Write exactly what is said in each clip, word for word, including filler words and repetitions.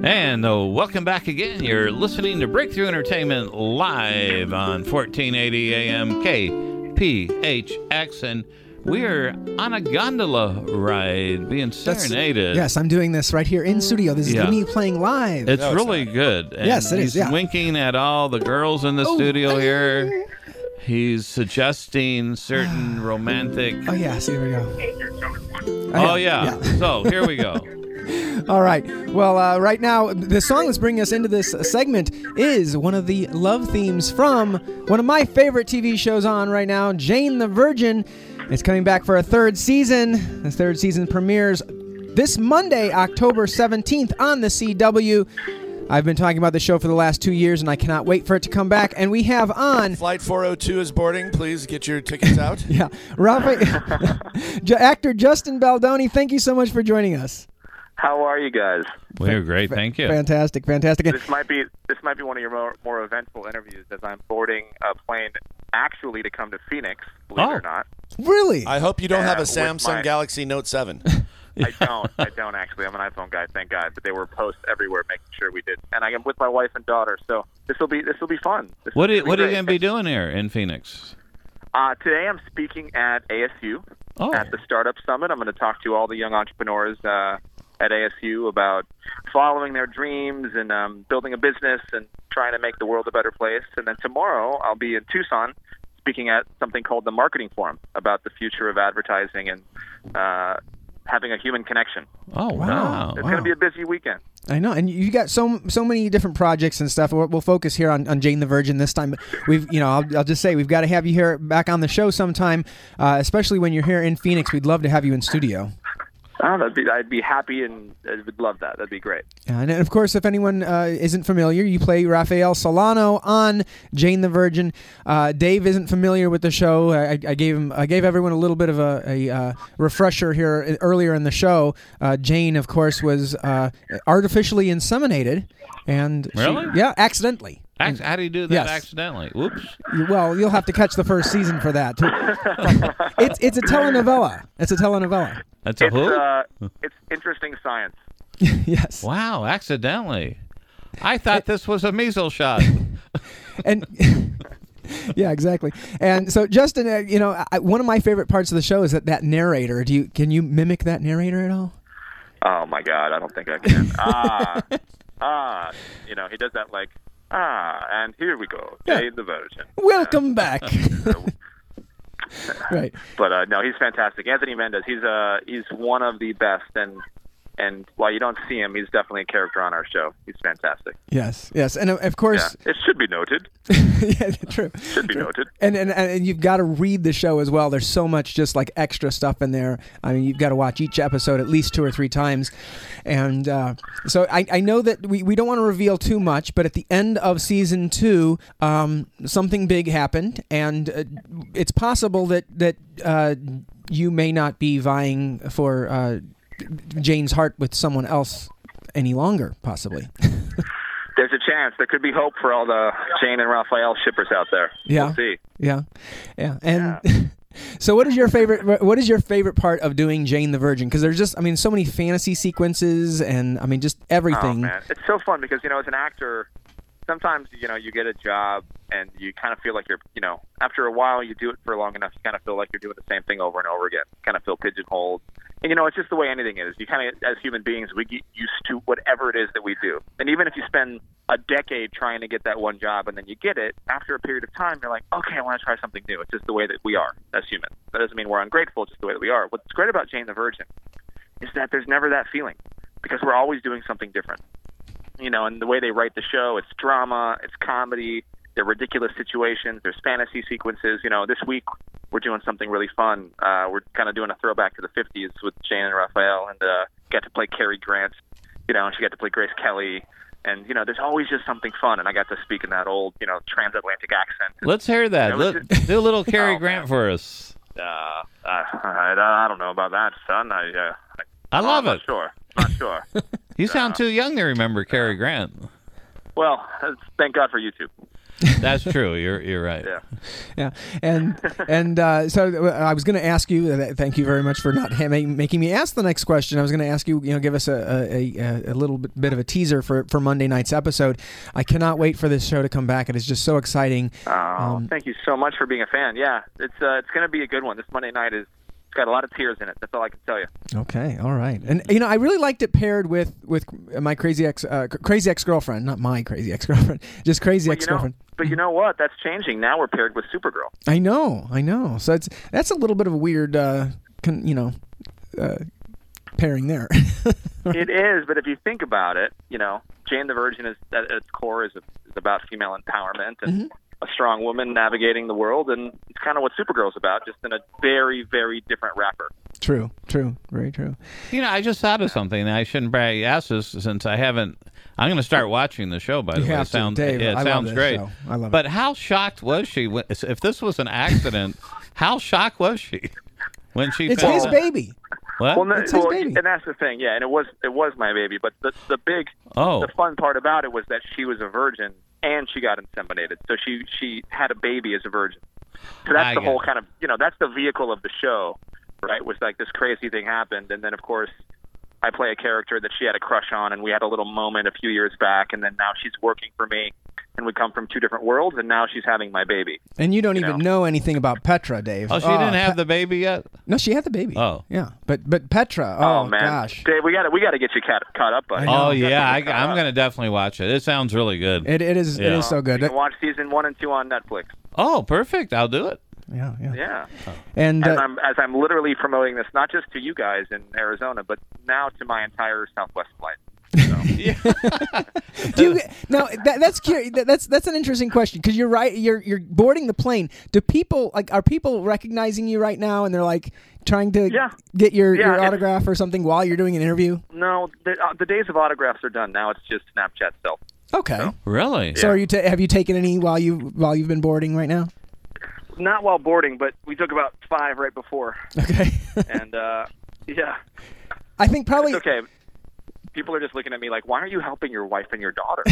And uh, welcome back again. You're listening to Breakthrough Entertainment live on fourteen eighty A M K P H X, and we're on a gondola ride being serenaded. That's, yes, I'm doing this right here in studio. This is Yeah. me playing live. It's No, it's really not. good. And Yes, it is, He's yeah. winking at all the girls in the Oh, studio hey. here. He's suggesting certain romantic. Oh, yeah, see, there we go. Oh, yeah. So here we go. All right. Well, uh, right now, the song that's bringing us into this segment is one of the love themes from one of my favorite T V shows on right now, Jane the Virgin. It's coming back for a third season. The third season premieres this Monday, October seventeenth on the C W. I've been talking about the show for the last two years, and I cannot wait for it to come back. And we have on... Flight four oh two is boarding. Please get your tickets out. Yeah, Raphael, actor Justin Baldoni, thank you so much for joining us. How are you guys? We're great. Thank you. Fantastic, fantastic. This might be this might be one of your more, more eventful interviews, as I'm boarding a plane actually to come to Phoenix, believe Oh. it or not. Really? I hope you don't Yeah, have a with Samsung my- Galaxy Note seven. I don't. I don't actually. I'm an iPhone guy, thank God. But they were posts everywhere, making sure we did. And I am with my wife and daughter, so this will be this will be fun. This What will are, be what are you great. going to be doing here in Phoenix? Uh, today I'm speaking at A S U Oh. at the Startup Summit. I'm going to talk to all the young entrepreneurs uh, at A S U about following their dreams and um, building a business and trying to make the world a better place. And then tomorrow I'll be in Tucson speaking at something called the Marketing Forum about the future of advertising and uh, having a human connection. Oh, Wow. wow. It's Wow. going to be a busy weekend. I know, and you got so so many different projects and stuff. We'll, we'll focus here on, on Jane the Virgin this time. But we've, you know, I'll, I'll just say we've got to have you here back on the show sometime, uh, especially when you're here in Phoenix. We'd love to have you in studio. Oh, that'd be, I'd be happy and I would love that. That'd be great. Yeah, and of course, if anyone uh, isn't familiar, you play Raphael Solano on Jane the Virgin. Uh, Dave isn't familiar with the show. I, I gave him, I gave everyone a little bit of a, a uh, refresher here earlier in the show. Uh, Jane, of course, was uh, artificially inseminated, and she- Really? yeah, accidentally. Ac- How do you do that Yes. accidentally? Whoops. Well, you'll have to catch the first season for that. it's it's a telenovela. It's a telenovela. That's a It's, who? uh, it's interesting science. Yes. Wow, accidentally. I thought this was a measles shot. And yeah, exactly. And so, Justin, uh, you know, I, one of my favorite parts of the show is that that narrator. Do you can you mimic that narrator at all? Oh my God, I don't think I can. ah, ah, you know, he does that like, ah, and here we go, Yeah. Jane the Virgin. Welcome back. Right. But uh, no, he's fantastic. Anthony Mendez, he's uh, he's one of the best, and and while you don't see him, he's definitely a character on our show. He's fantastic. Yes. Yes. And uh, of Yeah, course, it should be noted. yeah, true. Should be True. noted. And, and and you've got to read the show as well. There's so much just like extra stuff in there. I mean, you've got to watch each episode at least two or three times. And uh, so I, I know that we, we don't want to reveal too much, but at the end of season two, um, something big happened, and uh, it's possible that that uh, you may not be vying for uh, Jane's heart with someone else any longer, possibly. There's a chance. There could be hope for all the Jane and Raphael shippers out there. Yeah. We'll see. Yeah, yeah. And so, what is your favorite? What is your favorite part of doing Jane the Virgin? Because there's just, I mean, so many fantasy sequences, and I mean, just Oh, everything. man. It's so fun because, you know, as an actor, sometimes, you know, you get a job and you kind of feel like you're, you know, after a while you do it for long enough, you kind of feel like you're doing the same thing over and over again. You kind of feel pigeonholed. And, you know, it's just the way anything is. You kind of, as human beings, we get used to whatever it is that we do. And even if you spend a decade trying to get that one job and then you get it, after a period of time, you're like, okay, I want to try something new. It's just the way that we are as humans. That doesn't mean we're ungrateful, it's just the way that we are. What's great about Jane the Virgin is that there's never that feeling because we're always doing something different. You know, and the way they write the show, it's drama, it's comedy, there are ridiculous situations, there's fantasy sequences. You know, this week we're doing something really fun. Uh, we're kind of doing a throwback to the fifties with Jane and Raphael, and uh, got to play Cary Grant, you know, and she got to play Grace Kelly. And, you know, there's always just something fun, and I got to speak in that old, you know, transatlantic accent. Let's hear that. You know, Let, it's do a little Cary Oh, Grant man. for us. Uh, I, I, I don't know about that, son. I, uh, I, I love I'm it. Not sure. Not sure. You sound too young to remember Cary Grant. Well, thank God for YouTube. That's true. You're you're right. Yeah. Yeah, and and uh, so uh, I was going to ask you. Uh, thank you very much for not ha- making me ask the next question. I was going to ask you, you know, give us a a, a, a little bit, bit of a teaser for, for Monday night's episode. I cannot wait for this show to come back. It is just so exciting. Oh, Um, thank you so much for being a fan. Yeah, it's uh, it's going to be a good one. This Monday night is it's got a lot of tears in it. That's all I can tell you. Okay, all right, and you know, I really liked it paired with with my crazy ex uh, crazy ex girlfriend, not my crazy ex girlfriend, just crazy But ex you know, girlfriend. but you know what? That's changing. Now we're paired with Supergirl. I know, I know. So it's that's a little bit of a weird, uh, con, you know, uh, pairing there. It is, but if you think about it, you know, Jane the Virgin is at its core is, is about female empowerment and Mm-hmm. a strong woman navigating the world, and it's kind of what Supergirl's about, just in a very, very different wrapper. True, true, very true. You know, I just thought of something. I shouldn't probably ask this since I haven't. I'm going to start watching the show. By the You way, have it to, sounds Dave, yeah, it I love sounds this great. show. I love but it. how shocked was she when, if this was an accident? How shocked was she when she? It's found his out? baby. What? Well, no, It's his well, baby. and that's the thing, yeah. And it was it was my baby, but the the big Oh. the fun part about it was that she was a virgin and she got inseminated, so she she had a baby as a virgin. So that's I the get whole it. kind of you know that's the vehicle of the show, right? Was like this crazy thing happened, and then of course I play a character that she had a crush on, and we had a little moment a few years back, and then now she's working for me, and we come from two different worlds, and now she's having my baby. And you don't You even know. know anything about Petra, Dave. Oh, she didn't have Pe- the baby yet. No, she had the baby. Oh. yeah, but but Petra. Oh, Oh, man, gosh, Dave, we got to we got to get you caught, caught up, buddy. I know. Oh yeah, I, Definitely caught I'm up. going to definitely watch it. It sounds really good. it it is it Yeah. is so good. You can watch season one and two on Netflix. Oh, perfect. I'll do it. yeah, yeah, Yeah. And As uh, I'm as I'm literally promoting this, not just to you guys in Arizona, but now to my entire Southwest flight. do you, now that, that's curious. That, that's that's an interesting question because you're right. You're you're boarding the plane. Do people like are people recognizing you right now and they're like trying to Yeah. get your, Yeah, your it's- autograph or something while you're doing an interview? No, the, uh, the days of autographs are done. Now it's just Snapchat self. Okay. Really? So Yeah. are you ta- have you taken any while you while you've been boarding right now? Not while boarding, but we took about five right before. Okay. And uh, yeah, I think probably it's okay. People are just looking at me like, why are you helping your wife and your daughter?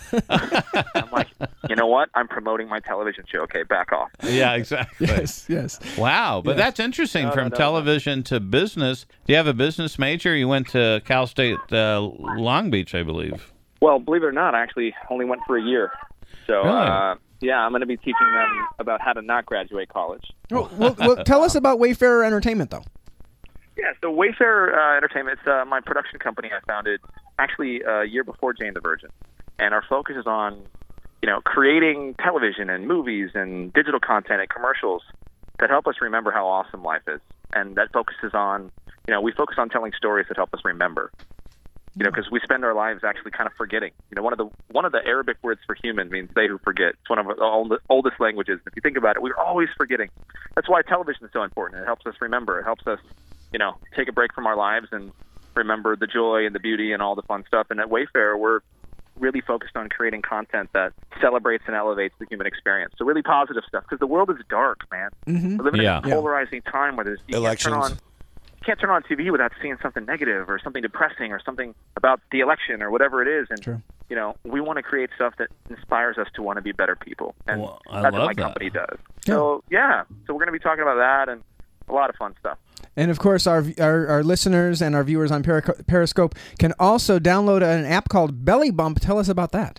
I'm like, you know what? I'm promoting my television show. Okay, back off. Yeah, exactly. yes, yes. Wow, but Yeah. that's interesting. No, From no, no, television to business. Do you have a business major? You went to Cal State uh, Long Beach, I believe. Well, believe it or not, I actually only went for a year. So, Really? uh, yeah, I'm going to be teaching them about how to not graduate college. Well, well, well, tell us about Wayfarer Entertainment, though. Yeah, so Wayfarer uh, Entertainment, it's uh, my production company I founded actually a year before Jane the Virgin. And our focus is on, you know, creating television and movies and digital content and commercials that help us remember how awesome life is. And that focuses on, you know, we focus on telling stories that help us remember. You know, because we spend our lives actually kind of forgetting. You know, one of the one of the Arabic words for human means they who forget. It's one of the old, oldest languages. If you think about it, we're always forgetting. That's why television is so important. It helps us remember. It helps us, you know, take a break from our lives and remember the joy and the beauty and all the fun stuff. And at Wayfarer, we're really focused on creating content that celebrates and elevates the human experience. So really positive stuff, because the world is dark, man. Mm-hmm. We're living Yeah. in a polarizing time where there's you can't turn Elections. on you can't turn on T V without seeing something negative or something depressing or something about the election or whatever it is. And True. you know, we want to create stuff that inspires us to want to be better people, and Well, I that's love what my that. company does. So yeah, so we're going to be talking about that and a lot of fun stuff. And of course, our, our our listeners and our viewers on Perico- Periscope can also download an app called Belly Bump. Tell us about that.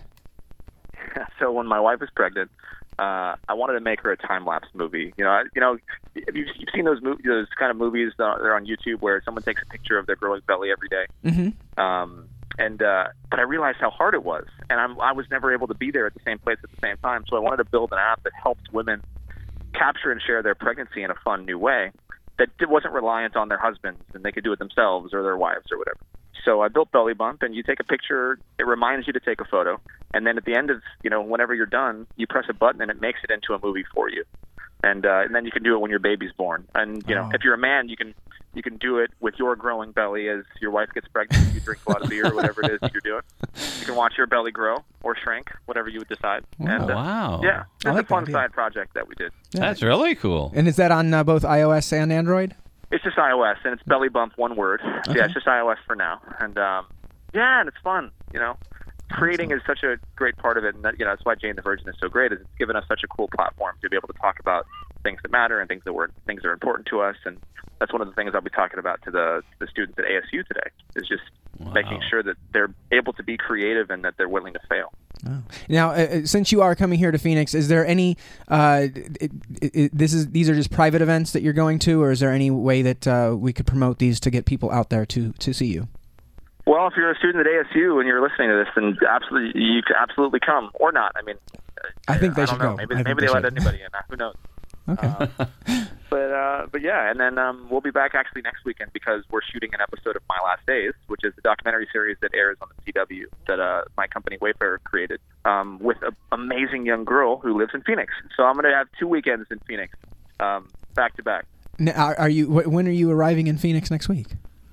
So when my wife was pregnant, uh, I wanted to make her a time lapse movie. You know, I, you know, if you've, you've seen those mo- those kind of movies that are on YouTube where someone takes a picture of their growing belly every day. Mm-hmm. Um, and uh, but I realized how hard it was, and I'm, I was never able to be there at the same place at the same time. So I wanted to build an app that helped women capture and share their pregnancy in a fun new way that it wasn't reliant on their husbands, and they could do it themselves or their wives or whatever. So I built Belly Bump, and you take a picture. It reminds you to take a photo, and then at the end of, you know, whenever you're done, you press a button, and it makes it into a movie for you. And uh, and then you can do it when your baby's born. And you know, Oh. if you're a man, you can you can do it with your growing belly as your wife gets pregnant. You drink a lot of beer or whatever it is that you're doing. You can watch your belly grow or shrink, whatever you would decide. And, uh, Wow. Yeah, it's I like a fun that idea. side project that we did. That's really cool. And is that on uh, both iOS and Android? It's just iOS, and it's Belly Bump, one word. So Okay. yeah, it's just iOS for now. And um, yeah, and it's fun. You know, creating is such a great part of it, and that, you know, that's why Jane the Virgin is so great. Is it's given us such a cool platform to be able to talk about things that matter and things that were things that are important to us, and that's one of the things I'll be talking about to the the students at A S U today. Is just Wow. making sure that they're able to be creative and that they're willing to fail. Oh. Now, uh, since you are coming here to Phoenix, is there any? Uh, it, it, it, this is these are just private events that you're going to, or is there any way that uh, we could promote these to get people out there to to see you? Well, if you're a student at A S U and you're listening to this, then absolutely you can absolutely come or not. I mean, I think they I should don't know. go. Maybe I think maybe they they, let should. anybody in. Who knows? Okay. Uh, but uh, but yeah, and then um, we'll be back actually next weekend because we're shooting an episode of My Last Days, which is the documentary series that airs on the C W that uh, my company Wayfarer created um, with an amazing young girl who lives in Phoenix. So I'm going to have two weekends in Phoenix, um, back to back. Now, are, are you? wh- When are you arriving in Phoenix next week?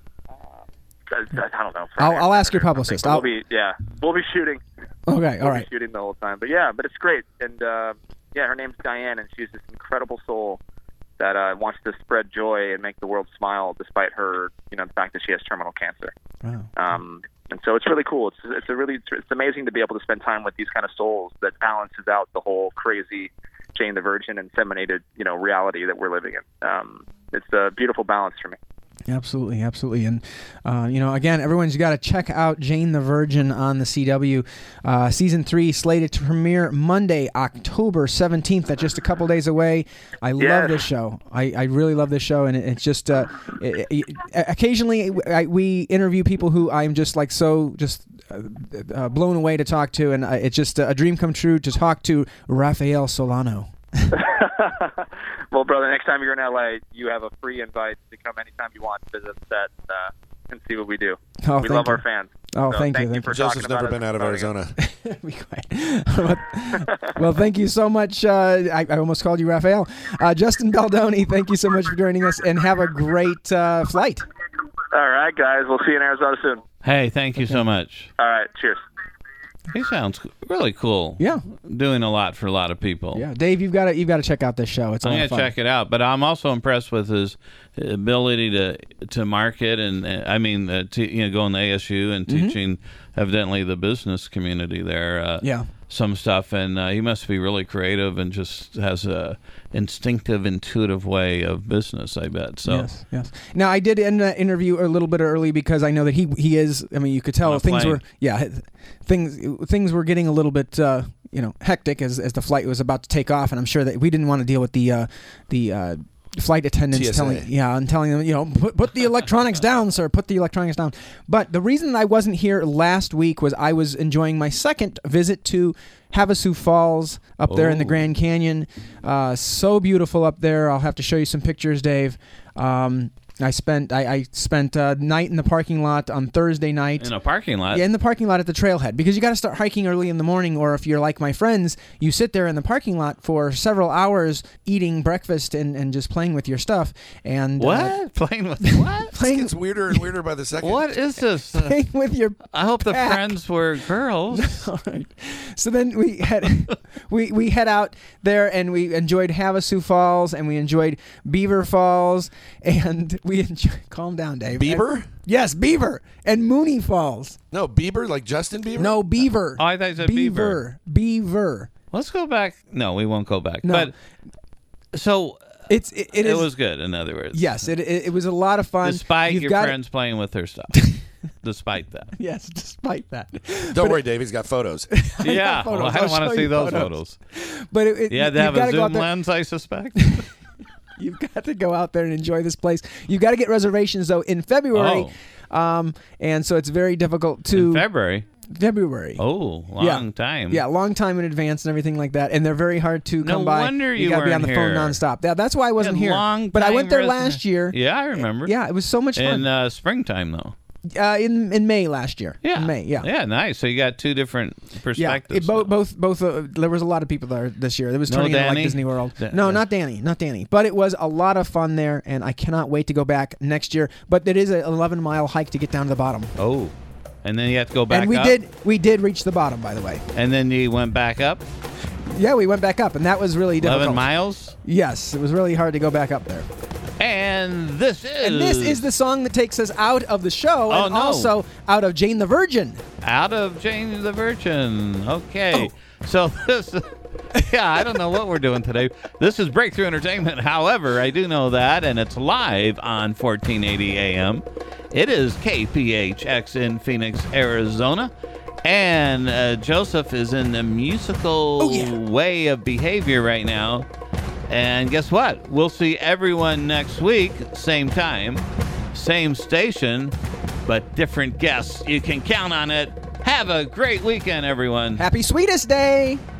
I, I don't know. I'll, I'll ask your Friday or publicist. something, I'll, but We'll be yeah, we'll be shooting. okay, We'll all be right. shooting the whole time. But yeah, but it's great. And uh, yeah, her name's Diane, and she's this incredible soul that uh, wants to spread joy and make the world smile, despite her, you know, the fact that she has terminal cancer. Wow. Um, and so it's really cool. It's it's a really it's amazing to be able to spend time with these kind of souls that balances out the whole crazy Jane the Virgin inseminated, you know, reality that we're living in. Um, it's a beautiful balance for me. Absolutely, absolutely, and uh, you know, again, everyone's got to check out Jane the Virgin on the C W. Uh, season three slated to premiere Monday, October seventeenth. That's just a couple days away. I love Yes. this show. I, I really love this show, and it, it's just uh, it, it, occasionally I, we interview people who I'm just like so just uh, uh, blown away to talk to, and uh, it's just a dream come true to talk to Rafael Solano. Well, brother, next time you're in L A, you have a free invite to come anytime you want to visit the set uh, and see what we do. Oh, we thank love you. our fans. Oh, So thank you, you thank for you. Joseph's talking never about been us out of and promoting Arizona. Be quiet. Well, thank you so much. Uh, I, I almost called you Raphael. Uh, Justin Baldoni, thank you so much for joining us, and have a great uh, flight. us. All right, guys. We'll see you in Arizona soon. Hey, thank you so much. All right. Cheers. He sounds really cool. Yeah. Doing a lot for a lot of people. Yeah, Dave, you've got to you've got to check out this show. It's a I'm lot going of to fun. check it out, but I'm also impressed with his ability to to market and uh, I mean, uh, to, you know, going to A S U and Mm-hmm. teaching evidently the business community there. Uh, Yeah. Some stuff, and uh, he must be really creative and just has a instinctive, intuitive way of business. I bet. So Yes, yes. Now I did end that interview a little bit early because I know that he he is. I mean, you could tell On a things plane. were yeah, things things were getting a little bit uh, you know hectic as as the flight was about to take off, and I'm sure that we didn't want to deal with the uh, the. Uh, flight attendants T S A. telling yeah and telling them, you know, put, put the electronics down, sir, put the electronics down. But the reason I wasn't here last week was I was enjoying my second visit to Havasu Falls up there in the Oh. Grand Canyon. Uh, so beautiful up there. I'll have to show you some pictures, Dave. Um, I spent I, I spent a night in the parking lot on Thursday night. in a parking lot. Yeah, in the parking lot at the trailhead, because you got to start hiking early in the morning, or if you're like my friends, you sit there in the parking lot for several hours eating breakfast and, and just playing with your stuff. And What? Uh, Playing with what? It playing, gets weirder and weirder by the second. What is this? Uh, playing with your. I hope the pack. friends were girls. All right. So then we head we we head out there and we enjoyed Havasu Falls and we enjoyed Beaver Falls and we enjoyed. Calm down, Dave. Bieber? And- yes, Beaver and Mooney Falls. No, Bieber, like Justin Bieber? No, Beaver. Oh, I thought you said Beaver. Beaver. Let's go back. No, we won't go back. No. But so It's it, it it is. was good. In other words, Yes, it, it it was a lot of fun. Despite You've your got friends playing with their stuff. Despite that. Yes, despite that. Don't worry, Dave. He's got photos. Yeah. photos. Well, I I'll don't want show to see you those photos. photos. But it, it, You had to you've have gotta a go out zoom there- lens, I suspect. You've got to go out there and enjoy this place. You've got to get reservations though in February, um, and so it's very difficult to In February. February. Oh, long Yeah. time. Yeah, long time in advance and everything like that, and they're very hard to No come by. wonder you gotta be on weren't the phone here. nonstop. Yeah, that's why I wasn't Yeah, here. long But I time went there resident. last year. Yeah, I remember. Yeah, it was so much fun. In uh, springtime, though. uh, in in May last year. Yeah. in May. Yeah. Yeah, nice. So you got two different Yeah, perspectives. it, both both both. Uh, there was a lot of people there this year. It was No turning into like Danny? Disney World. Da- no, da- not Danny, not Danny. But it was a lot of fun there, and I cannot wait to go back next year. But it is an eleven mile hike to get down to the bottom. Oh. And then you have to go back and we up. did we did reach the bottom, by the way. And then you went back up. Yeah, we went back up, and that was really difficult. eleven miles. Yes, it was really hard to go back up there. And this is... And this is the song that takes us out of the show Oh, and no. also out of Jane the Virgin. Out of Jane the Virgin. Okay. Oh. So this... Yeah, I don't know what we're doing today. This is Breakthrough Entertainment. However, I do know that, and it's live on fourteen eighty A M. It is K P H X in Phoenix, Arizona. And uh, Joseph is in the musical Oh, yeah. way of behavior right now. And guess what? We'll see everyone next week, same time, same station, but different guests. You can count on it. Have a great weekend, everyone. Happy Sweetest Day!